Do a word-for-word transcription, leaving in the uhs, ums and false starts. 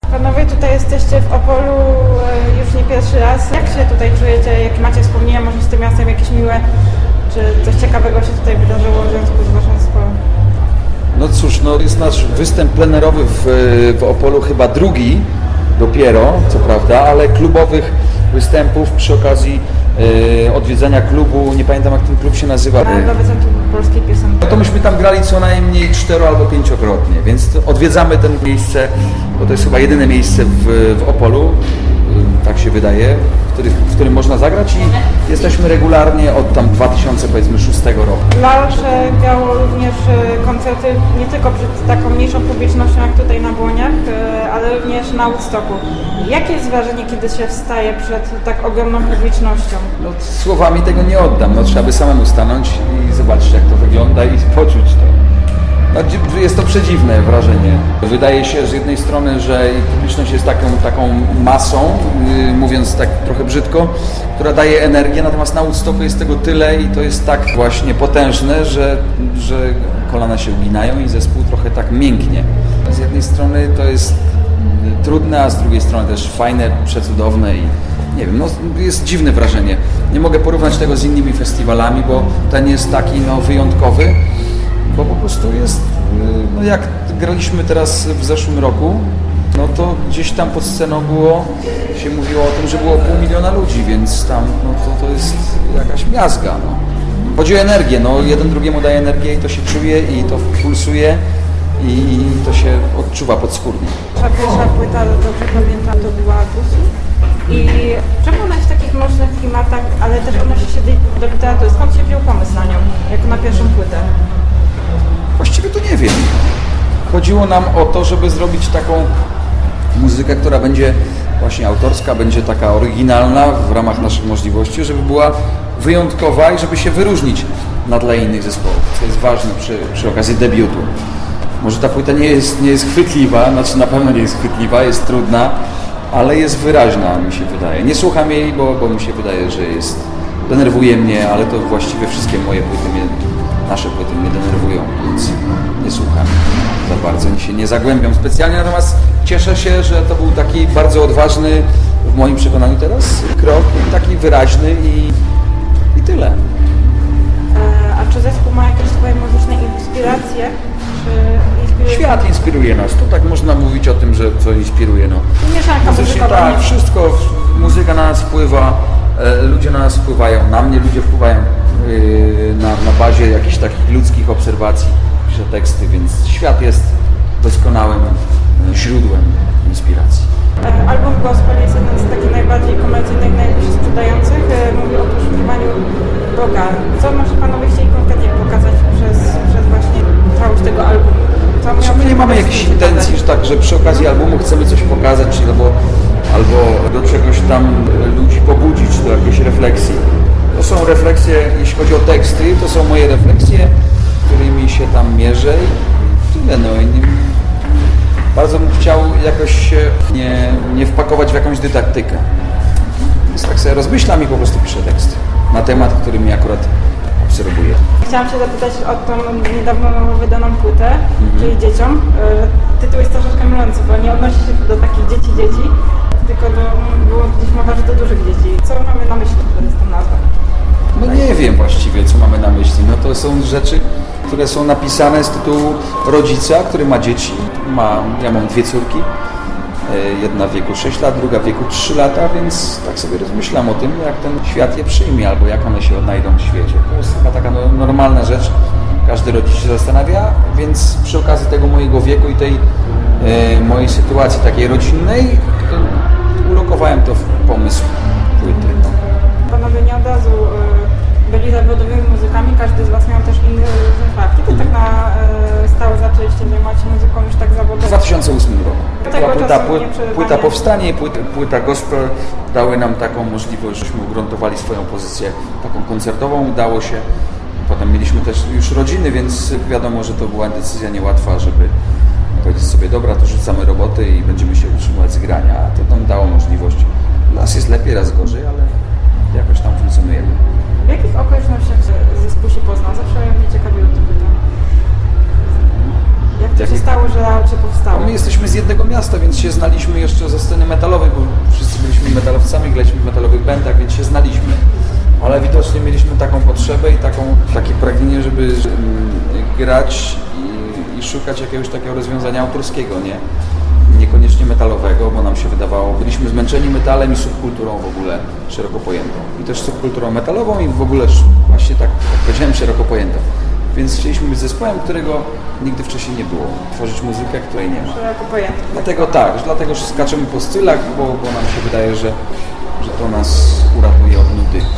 Panowie tutaj jesteście w Opolu już nie pierwszy raz. Jak się tutaj czujecie? Jakie macie wspomnienia może z tym miastem jakieś miłe? Czy coś ciekawego się tutaj wydarzyło w związku z waszym zespołem? No cóż, no jest nasz występ plenerowy w, w Opolu chyba drugi dopiero, co prawda, ale klubowych występów przy okazji e, odwiedzania klubu, nie pamiętam jak ten klub się nazywa. Narodowy Centrum Polskiej Piosenki. No to myśmy tam grali co najmniej cztero albo pięciokrotnie, więc odwiedzamy ten miejsce, bo to jest chyba jedyne miejsce w, w Opolu, tak się wydaje, w, których, w którym można zagrać i jesteśmy regularnie od tam dwa tysiące szóstego roku. Lalsze miało również koncerty nie tylko przed taką mniejszą publicznością jak tutaj na Błoniach, ale również na Woodstocku. Jakie jest wrażenie, kiedy się wstaje przed tak ogromną publicznością? No, słowami tego nie oddam, no, trzeba by samemu stanąć i zobaczyć jak to wygląda i poczuć to. No, jest to przedziwne wrażenie. Wydaje się z jednej strony, że publiczność jest taką, taką masą, yy, mówiąc tak trochę brzydko, która daje energię, natomiast na Woodstocku jest tego tyle i to jest tak właśnie potężne, że, że kolana się uginają i zespół trochę tak mięknie. Z jednej strony to jest trudne, a z drugiej strony też fajne, przecudowne i nie wiem, no jest dziwne wrażenie. Nie mogę porównać tego z innymi festiwalami, bo ten jest taki no, wyjątkowy. Bo po prostu jest, no jak graliśmy teraz w zeszłym roku, no to gdzieś tam pod sceną było, się mówiło o tym, że było pół miliona ludzi, więc tam no to, to jest jakaś miazga. No. Chodzi o energię, no jeden drugiemu daje energię i to się czuje i to pulsuje i to się odczuwa podskórnie. Wasza pierwsza płyta, dobrze pamiętam, to była Gusu. I czemu ona jest w takich mrocznych klimatach, ale też odnosi się do literatury? Skąd się wziął pomysł na nią, jako na pierwszą płytę? Właściwie to nie wiem. Chodziło nam o to, żeby zrobić taką muzykę, która będzie właśnie autorska, będzie taka oryginalna w ramach naszych możliwości, żeby była wyjątkowa i żeby się wyróżnić na tle innych zespołów, co jest ważne przy, przy okazji debiutu. Może ta płyta nie jest, nie jest chwytliwa, znaczy na pewno nie jest chwytliwa, jest trudna, ale jest wyraźna, mi się wydaje. Nie słucham jej, bo, bo mi się wydaje, że jest, denerwuje mnie, ale to właściwie wszystkie moje płyty mnie Nasze płyty mnie denerwują, więc nie słucham za bardzo, nie się nie zagłębiam specjalnie, natomiast cieszę się, że to był taki bardzo odważny, w moim przekonaniu teraz, krok, taki wyraźny i, i tyle. A czy zespół ma jakieś swoje muzyczne inspiracje? Czy inspiruje... Świat inspiruje nas, to tak można mówić o tym, że co inspiruje. No. Mieszanka muzykowa. Tak, wszystko, muzyka na nas wpływa, ludzie na nas wpływają, na mnie ludzie wpływają. Na, na bazie jakichś takich ludzkich obserwacji piszę teksty, więc świat jest doskonałym źródłem inspiracji. Album Gospel jest jeden z takich najbardziej komercyjnych, najlepiej sprzedających. Mówi o poszukiwaniu Boga. Co może Panowie chcieli konkretnie pokazać przez, przez właśnie całość tego albumu? Znaczy, my nie mamy jakichś intencji, że tak, że przy okazji albumu chcemy coś pokazać, czy albo, albo do czegoś tam ludzi pobudzić, do jakiejś refleksji. To są refleksje, jeśli chodzi o teksty, to są moje refleksje, którymi się tam mierzę i tyle. No, i nie, bardzo bym chciał jakoś się nie, nie wpakować w jakąś dydaktykę. Więc tak sobie rozmyślam i po prostu piszę teksty na temat, który mnie akurat obserwuje. Chciałam się zapytać o tą niedawno wydaną płytę, mm-hmm. czyli Dzieciom. Tytuł jest troszeczkę mylący, bo nie odnosi się do takich dzieci dzieci, tylko do, było gdzieś mowa, że do dużych dzieci. Co mamy na myśli, to jest ta nazwa? No nie wiem właściwie, co mamy na myśli. No to są rzeczy, które są napisane z tytułu rodzica, który ma dzieci. Ma, ja mam dwie córki. Jedna w wieku sześć lat, druga w wieku trzy lata, więc tak sobie rozmyślam o tym, jak ten świat je przyjmie, albo jak one się odnajdą w świecie. To jest chyba taka no, normalna rzecz. Każdy rodzic się zastanawia, więc przy okazji tego mojego wieku i tej e, mojej sytuacji takiej rodzinnej, ulokowałem to w pomysł płyty. No. Panowie nie od razu y, byli zawodowymi muzykami, każdy z Was miał też inny fakt. Kiedy tak na y, stałe zaczęliście zajmować się muzyką już tak zawodowo? W dwa tysiące ósmym roku. Tego płyta, pły, płyta powstanie, płyta, płyta gospel dały nam taką możliwość, żeśmy ugruntowali swoją pozycję taką koncertową, udało się. Potem mieliśmy też już rodziny, więc wiadomo, że to była decyzja niełatwa, żeby powiedzieć sobie, dobra, to rzucamy roboty i będziemy się utrzymywać z grania. A to nam dało możliwość. Raz jest lepiej, raz gorzej, ale jakoś tam funkcjonujemy. W jakich okolicznościach zespół się poznał? Zawsze mnie ciekawiło to pytanie. Jak to Jak się nie- stało, że Laocze powstało? No my jesteśmy z jednego miasta, więc się znaliśmy jeszcze ze sceny metalowej, bo wszyscy byliśmy metalowcami, graliśmy w metalowych bandach, więc się znaliśmy. Ale widocznie mieliśmy taką potrzebę i taką, takie pragnienie, żeby mm, grać i, i szukać jakiegoś takiego rozwiązania autorskiego, nie? Niekoniecznie metalowego, bo nam się wydawało, byliśmy zmęczeni metalem i subkulturą w ogóle szeroko pojętą. I też subkulturą metalową i w ogóle sz- właśnie tak, jak powiedziałem, szeroko pojętą. Więc chcieliśmy być zespołem, którego nigdy wcześniej nie było. Tworzyć muzykę, której nie ma. Szeroko pojęte. Dlatego tak, dlatego skaczemy po stylach, bo, bo nam się wydaje, że, że to nas uratuje od nudy.